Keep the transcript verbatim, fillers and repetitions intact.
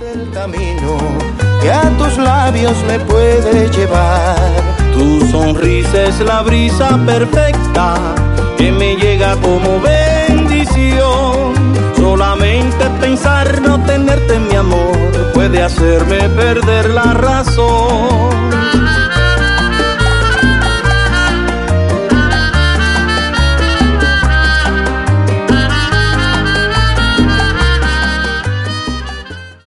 del camino que a tus labios me puede llevar. Tu sonrisa es la brisa perfecta que me llega como bendición. Solamente pensar no tenerte, mi amor, puede hacerme perder la razón.